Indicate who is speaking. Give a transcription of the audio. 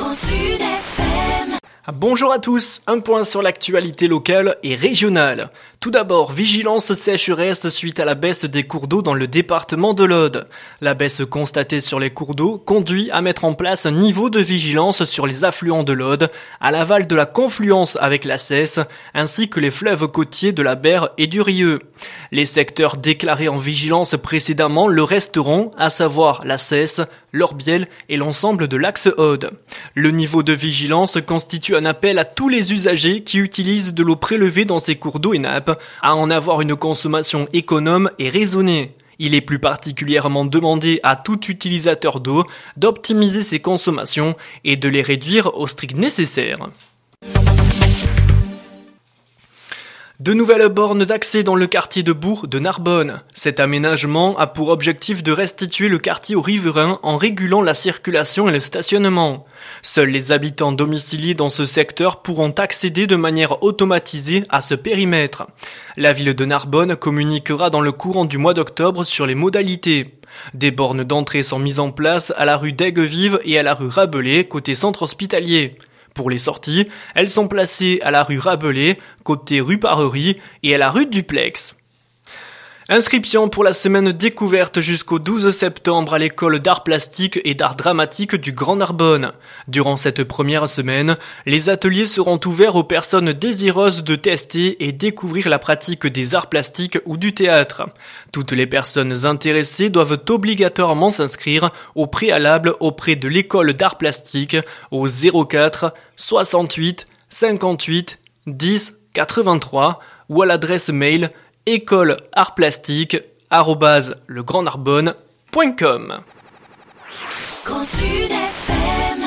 Speaker 1: Bonjour à tous, un point sur l'actualité locale et régionale. Tout d'abord, vigilance sécheresse suite à la baisse des cours d'eau dans le département de l'Aude. La baisse constatée sur les cours d'eau conduit à mettre en place un niveau de vigilance sur les affluents de l'Aude, à l'aval de la confluence avec la Cesse, ainsi que les fleuves côtiers de la Berre et du Rieux. Les secteurs déclarés en vigilance précédemment le resteront, à savoir la Cesse, l'Orbiel et l'ensemble de l'axe Aude. Le niveau de vigilance constitue un appel à tous les usagers qui utilisent de l'eau prélevée dans ces cours d'eau et nappes à en avoir une consommation économe et raisonnée. Il est plus particulièrement demandé à tout utilisateur d'eau d'optimiser ses consommations et de les réduire au strict nécessaire. De nouvelles bornes d'accès dans le quartier de Bourg de Narbonne. Cet aménagement a pour objectif de restituer le quartier aux riverains en régulant la circulation et le stationnement. Seuls les habitants domiciliés dans ce secteur pourront accéder de manière automatisée à ce périmètre. La ville de Narbonne communiquera dans le courant du mois d'octobre sur les modalités. Des bornes d'entrée sont mises en place à la rue d'Aiguevive et à la rue Rabelais, côté centre hospitalier. Pour les sorties, elles sont placées à la rue Rabelais, côté rue Parerie et à la rue Duplex. Inscription pour la semaine découverte jusqu'au 12 septembre à l'école d'art plastique et d'art dramatique du Grand Narbonne. Durant cette première semaine, les ateliers seront ouverts aux personnes désireuses de tester et découvrir la pratique des arts plastiques ou du théâtre. Toutes les personnes intéressées doivent obligatoirement s'inscrire au préalable auprès de l'école d'art plastique au 04 68 58 10 83 ou à l'adresse mail écoleartplastique@legrandnarbonne.com.